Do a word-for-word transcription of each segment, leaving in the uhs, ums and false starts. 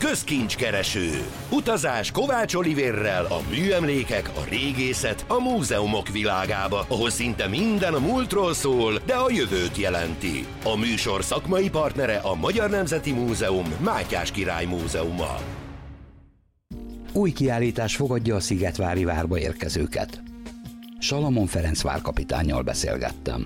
Közkincskereső. Utazás Kovács Olivérrel a műemlékek, a régészet, a múzeumok világába, ahol szinte minden a múltról szól, de a jövőt jelenti. A műsor szakmai partnere a Magyar Nemzeti Múzeum, Mátyás Király Múzeuma. Új kiállítás fogadja a Szigetvári várba érkezőket. Salamon Ferenc várkapitánnyal beszélgettem.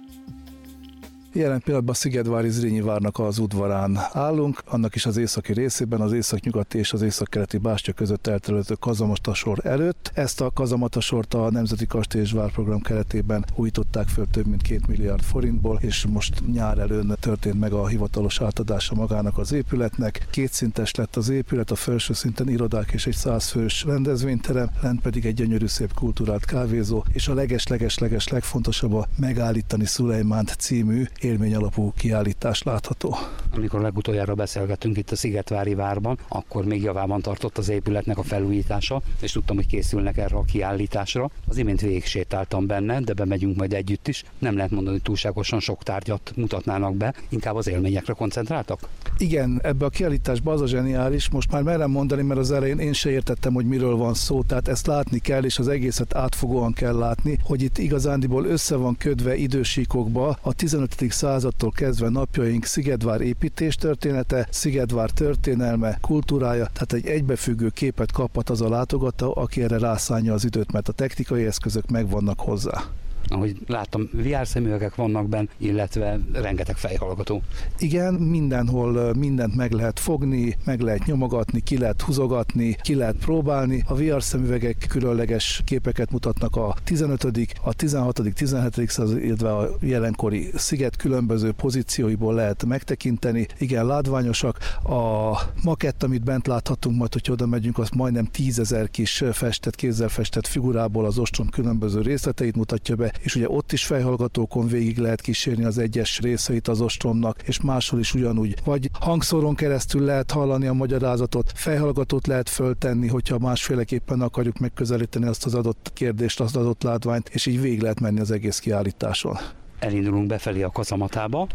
Jelen pillanatban a Szigetvári Zrínyi várnak az udvarán állunk, annak is az északi részében, az északnyugati és az északkeleti bástya között elterülő kazamatasor előtt. Ezt a kazamatasort a Nemzeti Kastély és Várprogram keretében újították föl több mint két milliárd forintból, és most nyár előn történt meg a hivatalos átadása magának az épületnek. Kétszintes lett az épület, a felső szinten irodák és egy százfős rendezvényterem, lent pedig egy gyönyörű szép kulturált kávézó, és a leges-leges-leges legfontosabb a Megállítani Szulejmánt című élményalapú kiállítás látható. Amikor legutoljára beszélgettünk itt a Szigetvári várban, akkor még javában tartott az épületnek a felújítása, és tudtam, hogy készülnek erre a kiállításra. Az imént végig sétáltam benne, de bemegyünk majd együtt is. Nem lehet mondani, hogy túlságosan sok tárgyat mutatnának be, inkább az élményekre koncentráltak? Igen, ebbe a kiállításba az a zseniális, most már merem mondani, mert az elején én se értettem, hogy miről van szó, tehát ezt látni kell, és az egészet átfogóan kell látni, hogy itt igazándiból össze van ködve idősíkokba a tizenötödik századtól kezdve napjaink Szigetvár építés története, Szigetvár történelme, kultúrája, tehát egy egybefüggő képet kaphat az a látogató, aki erre rászánja az időt, mert a technikai eszközök megvannak hozzá. Ahogy láttam, vé er szemüvegek vannak benne, illetve rengeteg fejhallgató. Igen, mindenhol mindent meg lehet fogni, meg lehet nyomogatni, ki lehet húzogatni, ki lehet próbálni. A vé er szemüvegek különleges képeket mutatnak a tizenötödik, a tizenhatodik, tizenhetedik század, illetve a jelenkori sziget különböző pozícióiból lehet megtekinteni. Igen, látványosak. A makett, amit bent láthatunk, majd, hogy oda megyünk, az majdnem tízezer kis festett, kézzel festett figurából az ostrom különböző részleteit mutatja be, és ugye ott is fejhallgatókon végig lehet kísérni az egyes részeit az ostromnak, és máshol is ugyanúgy. Vagy hangszoron keresztül lehet hallani a magyarázatot, fejhallgatót lehet föltenni, hogyha másféleképpen akarjuk megközelíteni azt az adott kérdést, azt az adott látványt, és így végig lehet menni az egész kiállításon. Elindulunk befelé a kazamatába,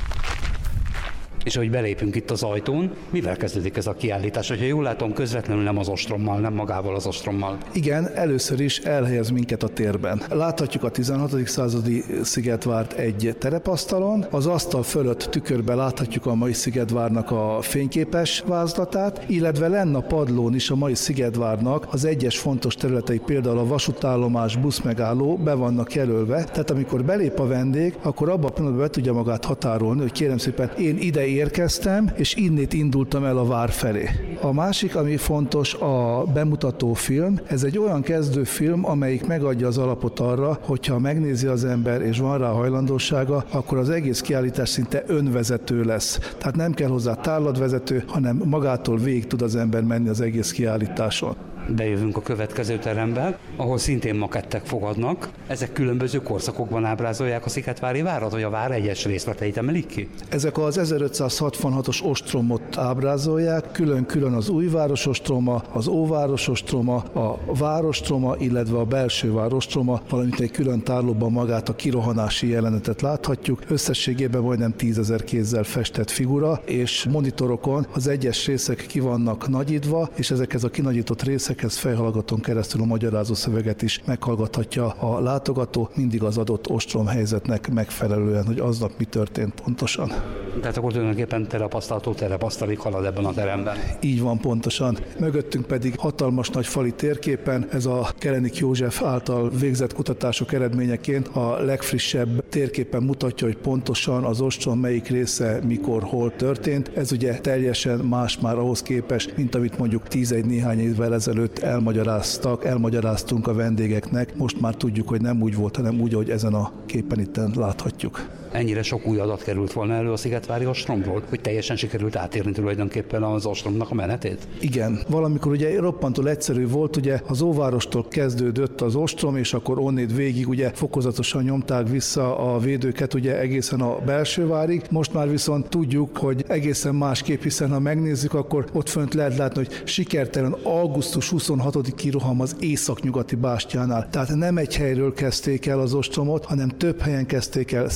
és ahogy belépünk itt az ajtón, mivel kezdődik ez a kiállítás? Hogyha jól látom, közvetlenül nem az ostrommal, nem magával az ostrommal. Igen, először is elhelyez minket a térben. Láthatjuk a tizenhatodik századi Szigetvárt egy terepasztalon, az asztal fölött tükörbe láthatjuk a mai Szigetvárnak a fényképes vázlatát, illetve lenn a padlón is a mai Szigetvárnak az egyes fontos területei, például a vasútállomás, buszmegálló be vannak jelölve, tehát amikor belép a vendég, akkor abban a pillanatban be tudja magát határolni, hogy kérem szépen, én ide érkeztem, és innét indultam el a vár felé. A másik, ami fontos, a bemutató film. Ez egy olyan kezdőfilm, amelyik megadja az alapot arra, hogyha megnézi az ember, és van rá hajlandósága, akkor az egész kiállítás szinte önvezető lesz. Tehát nem kell hozzá tárlatvezető, hanem magától végig tud az ember menni az egész kiállításon. Bejövünk a következő terembe, ahol szintén makettek fogadnak. Ezek különböző korszakokban ábrázolják a Szigetvári várat, vagy a vár egyes részleteit emelik ki? Ezek az ezerötszázhatvanhatos ostromot ábrázolják, külön-külön az újváros ostroma, az óváros ostroma, a várostroma, illetve a belső várostroma, valamint egy külön tárlóban magát a kirohanási jelenetet láthatjuk. Összességében majdnem tízezer kézzel festett figura, és monitorokon az egyes részek ki vannak nagyítva, és ezekhez a kinagyított részek ez fejhallgatón keresztül a magyarázó szöveget is meghallgathatja a látogató, mindig az adott ostrom helyzetnek megfelelően, hogy aznap mi történt pontosan. Tehát akkor tulajdonképpen terepasztaltól terepasztalig halad ebben a teremben. Így van, pontosan. Mögöttünk pedig hatalmas nagy fali térképen, ez a Kelenik József által végzett kutatások eredményeként a legfrissebb térképen mutatja, hogy pontosan az ostrom melyik része, mikor, hol történt. Ez ugye teljesen más már ahhoz képest, mint amit mondjuk tízegy néhány évvel ezelőtt elmagyaráztak, elmagyaráztunk a vendégeknek. Most már tudjuk, hogy nem úgy volt, hanem úgy, ahogy ezen a képen itten láthatjuk. Ennyire sok új adat került volna elő a Szigetvári ostromról, hogy teljesen sikerült átérni tulajdonképpen az ostromnak a menetét? Igen, valamikor ugye roppantól egyszerű volt, ugye az óvárostól kezdődött az ostrom, és akkor onnét végig ugye fokozatosan nyomták vissza a védőket ugye egészen a belsővárig. Most már viszont tudjuk, hogy egészen másképp, hiszen ha megnézzük, akkor ott fönt lehet látni, hogy sikertelen augusztus huszonhatodika kiroham az északnyugati bástyánál. Tehát nem egy helyről kezdték el az ostromot, hanem több helyen kezdték el szisztematikus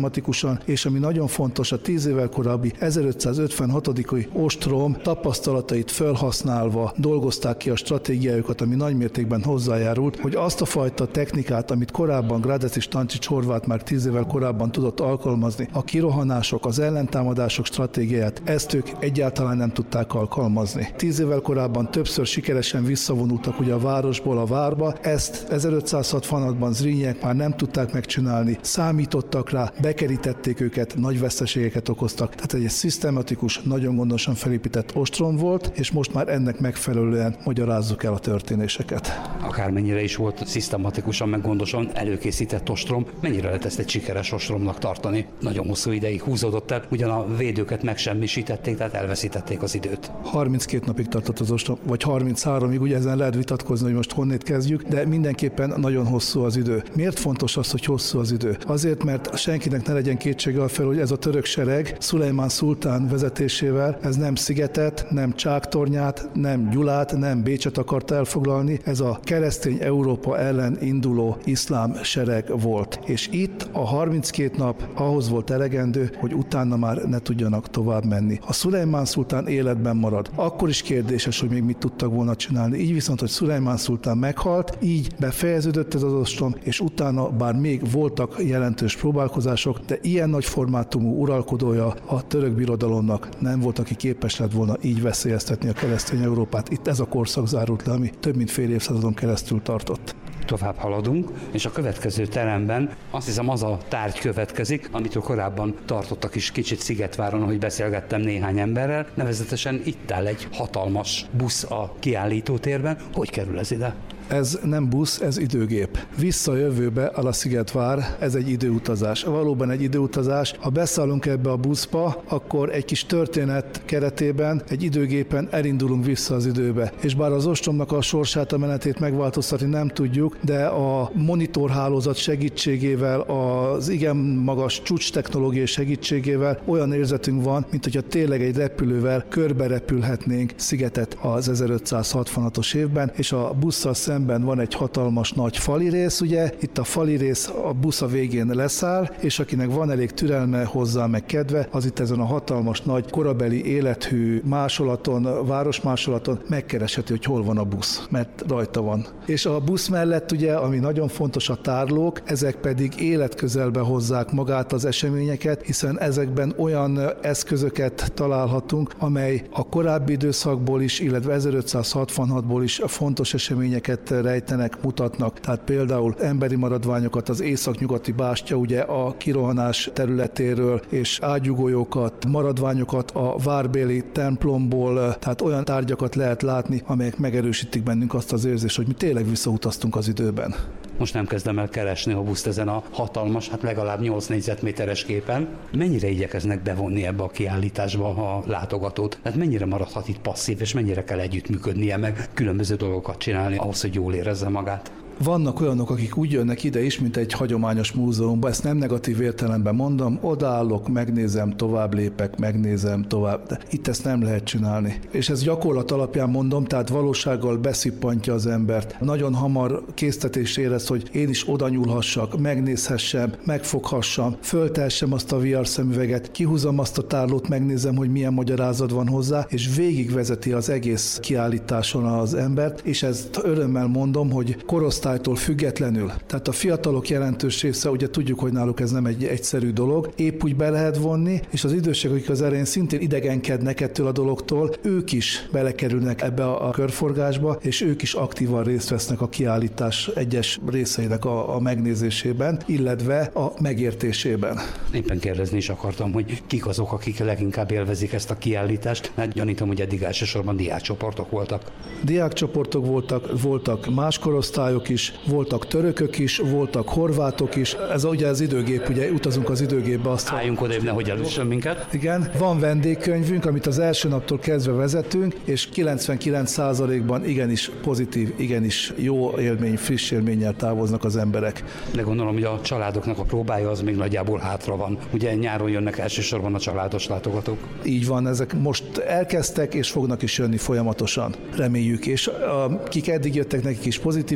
szisztematikusan, és ami nagyon fontos, a tíz évvel korábbi ezerötszázötvenhatodik ostrom tapasztalatait felhasználva dolgozták ki a stratégiájukat, ami nagymértékben hozzájárult, hogy azt a fajta technikát, amit korábban Gradec és Tancsics Horváth már tíz évvel korábban tudott alkalmazni, a kirohanások, az ellentámadások stratégiáját, ezt ők egyáltalán nem tudták alkalmazni. Tíz évvel korábban többször sikeresen visszavonultak ugye a városból a várba, ezt ezerötszázhatvanhatban Zrínyiek már nem tudták megcsinálni, számítottak rá, bekerítették őket, nagy veszteségeket okoztak. Tehát egy szisztematikus, nagyon gondosan felépített ostrom volt, és most már ennek megfelelően magyarázzuk el a történéseket. Akármennyire is volt szisztematikusan, meg gondosan előkészített ostrom, mennyire lehet ezt egy sikeres ostromnak tartani? Nagyon hosszú ideig húzódott el, ugyan a védőket megsemmisítették, tehát elveszítették az időt. harminckét napig tartott az ostrom, vagy harmincháromig, ugye ezen lehet vitatkozni, hogy most honnét kezdjük, de mindenképpen nagyon hosszú az idő. Miért fontos az, hogy hosszú az idő? Azért, mert senkinek ne legyen kétsége fel, hogy ez a török sereg Szulejmán szultán vezetésével, ez nem Szigetet, nem Csáktornyát, nem Gyulát, nem Bécset akart elfoglalni, ez a keresztény Európa ellen induló iszlám sereg volt. És itt a harminckét nap ahhoz volt elegendő, hogy utána már ne tudjanak tovább menni. Ha Szulejmán szultán életben marad, akkor is kérdéses, hogy még mit tudtak volna csinálni. Így viszont, hogy Szulejmán szultán meghalt, így befejeződött ez az ostrom, és utána bár még voltak jelentős próbálkozások, de ilyen nagy formátumú uralkodója a török birodalomnak nem volt, aki képes lett volna így veszélyeztetni a keresztény Európát. Itt ez a korszak zárult le, ami több mint fél évszázadon keresztül tartott. Tovább haladunk, és a következő teremben azt hiszem az a tárgy következik, amitől korábban tartottak is kicsit Szigetváron, hogy beszélgettem néhány emberrel, nevezetesen itt áll egy hatalmas busz a kiállítótérben. Hogy kerül ez ide? Ez nem busz, ez időgép. Vissza a jövőbe a la Szigetvár, ez egy időutazás. Valóban egy időutazás. Ha beszállunk ebbe a buszba, akkor egy kis történet keretében, egy időgépen elindulunk vissza az időbe. És bár az ostromnak a sorsát, a menetét megváltoztatni nem tudjuk, de a monitorhálózat segítségével, az igen magas csúcs technológiai segítségével olyan érzetünk van, mint hogyha tényleg egy repülővel körbe repülhetnénk Szigetet az ezerötszázhatvanhatos évben, és a busszal szemben van egy hatalmas nagy fali rész, ugye, itt a fali rész a busz a végén leszáll, és akinek van elég türelme hozzá, meg kedve, az itt ezen a hatalmas nagy korabeli élethű másolaton, városmásolaton megkeresheti, hogy hol van a busz, mert rajta van. És a busz mellett ugye, ami nagyon fontos, a tárlók, ezek pedig életközelbe hozzák magát az eseményeket, hiszen ezekben olyan eszközöket találhatunk, amely a korábbi időszakból is, illetve ezerötszázhatvanhatból is fontos eseményeket rejtenek, mutatnak. Tehát például emberi maradványokat, az északnyugati bástya, ugye a kirohanás területéről, és ágyúgolyókat, maradványokat a várbéli templomból, tehát olyan tárgyakat lehet látni, amelyek megerősítik bennünk azt az érzést, hogy mi tényleg visszautaztunk az időben. Most nem kezdem el keresni a buszt ezen a hatalmas, hát legalább nyolc négyzetméteres képen. Mennyire igyekeznek bevonni ebbe a kiállításba a látogatót? Tehát mennyire maradhat itt passzív, és mennyire kell együttműködnie, meg különböző dolgokat csinálni ahhoz, hogy jól érezze magát? Vannak olyanok, akik úgy jönnek ide is, mint egy hagyományos múzeumba, ezt nem negatív értelemben mondom, odaállok, megnézem, tovább lépek, megnézem, tovább, de itt ezt nem lehet csinálni. És ez gyakorlat alapján mondom, tehát valósággal beszippantja az embert. Nagyon hamar késztetés érez, hogy én is oda nyúlhassak, megnézhessem, megfoghassam, föltehessem azt a vé er szemüveget, kihúzom azt a tárlót, megnézem, hogy milyen magyarázat van hozzá, és végigvezeti az egész kiállításon az embert, és ezt örömmel mondom, hogy korosztály függetlenül. Tehát a fiatalok jelentős része, ugye tudjuk, hogy náluk ez nem egy egyszerű dolog, épp úgy be lehet vonni, és az idősek, akik az elején szintén idegenkednek ettől a dologtól, ők is belekerülnek ebbe a körforgásba, és ők is aktívan részt vesznek a kiállítás egyes részeinek a, a megnézésében, illetve a megértésében. Éppen kérdezni is akartam, hogy kik azok, akik leginkább élvezik ezt a kiállítást, mert gyanítom, hogy eddig elsősorban diákcsoportok voltak. Diákcsoportok voltak, voltak más korosztályok is, voltak törökök is, voltak horvátok is. Ez ugye az időgép, ugye utazunk az időgépbe. Azt álljunk oda, nehogy elüssön minket. Igen, van vendégkönyvünk, amit az első naptól kezdve vezetünk, és kilencvenkilenc százalékban igenis pozitív, igenis jó élmény, friss élménnyel távoznak az emberek. De gondolom, hogy a családoknak a próbája az még nagyjából hátra van. Ugye nyáron jönnek elsősorban a családos látogatók. Így van, ezek most elkezdtek, és fognak is jönni folyamatosan, reméljük. És akik eddig jöttek, nekik is pozitívak az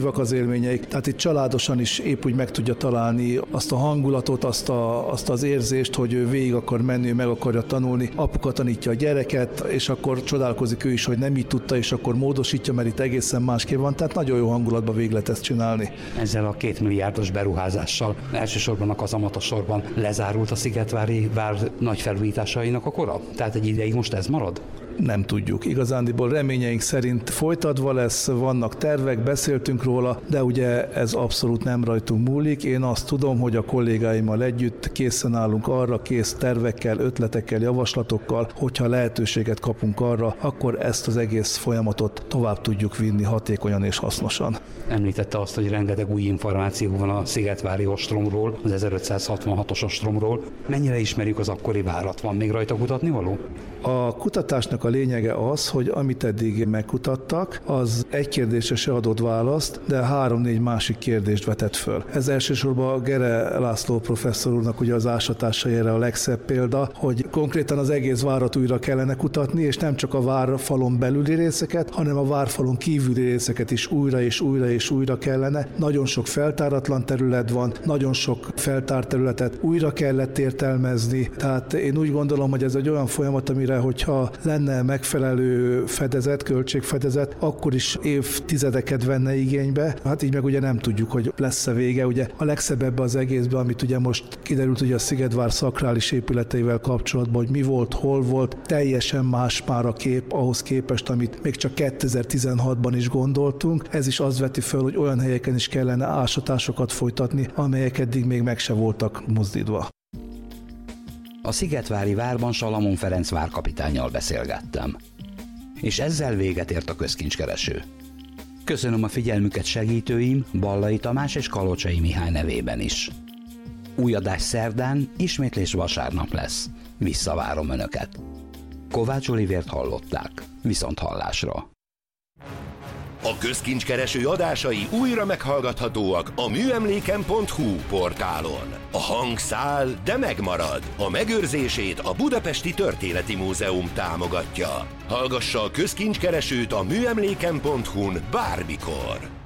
élményeik. Tehát itt családosan is épp úgy meg tudja találni azt a hangulatot, azt, a, azt az érzést, hogy ő végig akar menni, meg akarja tanulni. Apuka tanítja a gyereket, és akkor csodálkozik ő is, hogy nem így tudta, és akkor módosítja, mert itt egészen másképp van. Tehát nagyon jó hangulatban végig lehet ezt csinálni. Ezzel a két milliárdos beruházással elsősorban a kazamata sorban lezárult a Szigetvári vár nagy felújításainak a kora? Tehát egy ideig most ez marad? Nem tudjuk. Igazándiból reményeink szerint folytatva lesz, vannak tervek, beszéltünk róla, de ugye ez abszolút nem rajtunk múlik. Én azt tudom, hogy a kollégáimmal együtt készen állunk arra, kész tervekkel, ötletekkel, javaslatokkal, hogyha lehetőséget kapunk arra, akkor ezt az egész folyamatot tovább tudjuk vinni hatékonyan és hasznosan. Említette azt, hogy rengeteg új információ van a Szigetvári ostromról, az ezerötszázhatvanhatos ostromról. Mennyire ismerjük az akkori várat? Van még rajta kutatni való? A kutatásnak a lényege az, hogy amit eddig megkutattak, az egy kérdésre se adott választ, de három-négy másik kérdést vetett föl. Ez elsősorban Gere László professzor úrnak ugye az ásatásai erre a legszebb példa, hogy konkrétan az egész várat újra kellene kutatni, és nem csak a várfalon belüli részeket, hanem a várfalon kívüli részeket is újra és újra és újra kellene. Nagyon sok feltáratlan terület van, nagyon sok feltárt területet újra kellett értelmezni, tehát én úgy gondolom, hogy ez egy olyan folyamat, amire hogyha lenne megfelelő fedezet, költségfedezet, akkor is évtizedeket venne igénybe. Hát így meg ugye nem tudjuk, hogy lesz-e vége. Ugye a legszebb ebbe az egészben, amit ugye most kiderült, hogy a Szigetvár szakrális épületeivel kapcsolatban, hogy mi volt, hol volt, teljesen más már a kép ahhoz képest, amit még csak kétezer-tizenhatban is gondoltunk. Ez is az veti föl, hogy olyan helyeken is kellene ásatásokat folytatni, amelyek eddig még meg se voltak mozdítva. A Szigetvári várban Salamon Ferenc várkapitánnyal beszélgettem. És ezzel véget ért a közkincskereső. Köszönöm a figyelmüket segítőim, Ballai Tamás és Kalocsai Mihály nevében is. Új adás szerdán, ismétlés vasárnap lesz. Visszavárom Önöket. Kovács Olivért hallották. Viszont hallásra. A közkincskereső adásai újra meghallgathatóak a műemléken pont hu portálon. A hang száll, de megmarad. A megőrzését a Budapesti Történeti Múzeum támogatja. Hallgassa a közkincskeresőt a műemléken pont hu-n bármikor.